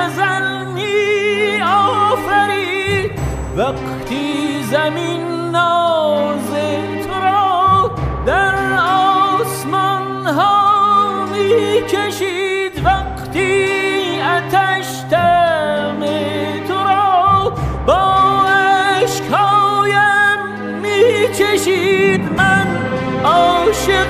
ازل می آفرید، وقتی زمین ناز تو را در آسمان ها می کشید، وقتی آتش دم تو را با اشکایم می چشید. من عاشق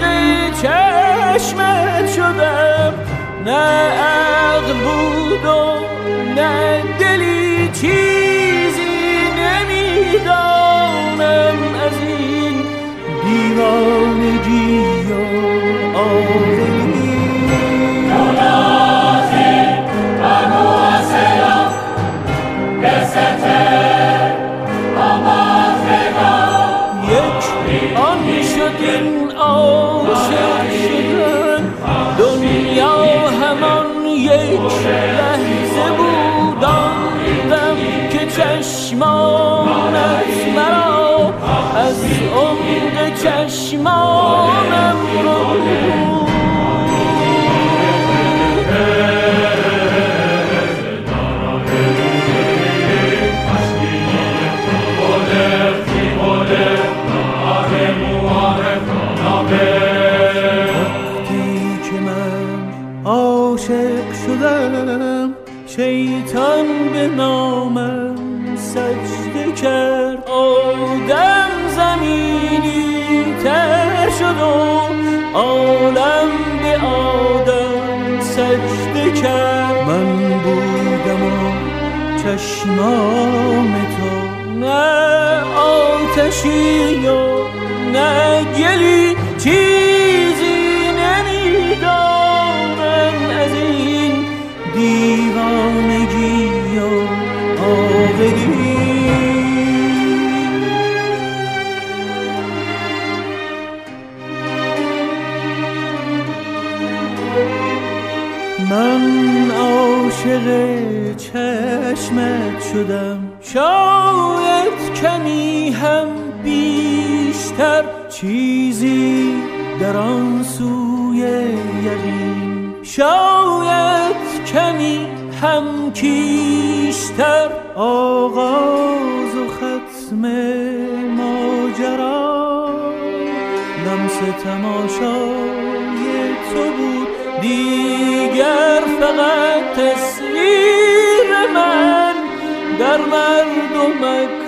چشمت شدم، نه عقل بود و نه دلی، چیزی نمیدانم از این دیوانگی و آوری. این عاشق شدن دنیا همان یک لحظه بود، آن دم که چشمانت مرا از عمق چشمانم رو شیطان به نامم سجده کرد، آدم زمینی تر شد و عالم به آدم سجده کرد. من بودم و چشمان تو، نه آتشی و نه گلی، چیزی نمیدانم از این دیوانگی و آوری. من عاشق چشمت شدم، شاید کمی هم بیشتر، چیزی در آن سوی یقین، شاید کمی هم کیشتر. آغاز و ختم ماجرا لمس تماشای تو بود، دیگر فقط تصویر من در مردمک